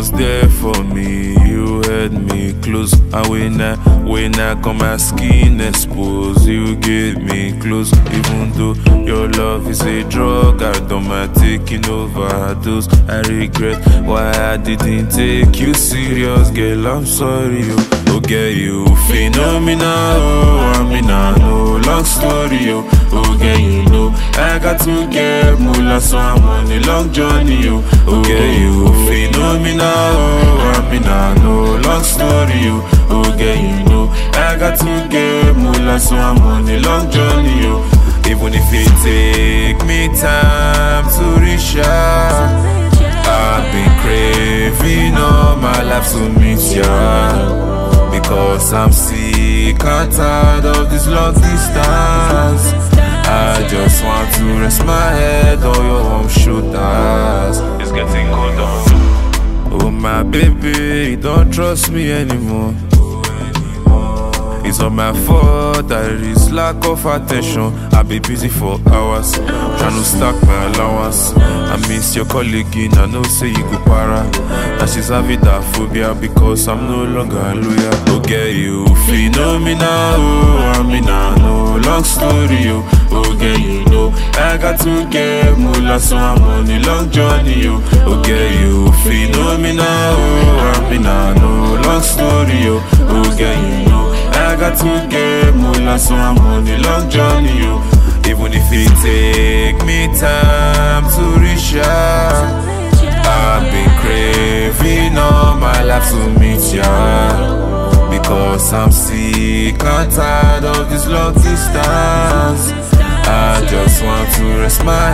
was there for me, you held me close. And when I come my skin exposed, you get me close. Even though your love is a drug, I don't mind taking overdose. I regret why I didn't take you serious, girl, I'm sorry. Oh girl, you phenomenal, oh, I mean I know, long story, oh girl, you know I got to get moolah, so I'm on a long journey, oh girl, you phenomenal, oh, I mean I know, long story, oh girl, you know I got to get moolah, so I'm on a long journey, oh. Even if it take me time to reach out, I've been craving all my life to meet ya. Because I'm sick and tired of this long distance. I just want to rest my head on your warm shoulders. It's getting colder. Oh my baby, don't trust me anymore. It's not my fault, there is lack of attention. I be busy for hours, trying to stack my allowance. I miss your colleague, I know say you go para. Now she's having that phobia because I'm no longer loyal. Oh girl, you phenomenal, oh, I mean I know, long story, oh girl, you know I got to get moolah, so I'm on a long journey, oh girl, you phenomenal, oh, I mean I know, long story, oh girl, you know I got to get moolah, so I'm on a long journey, yo. Even if it take me time to reach out, I've been craving all my life to meet ya. Because I'm sick and tired of this long distance. I just want to rest my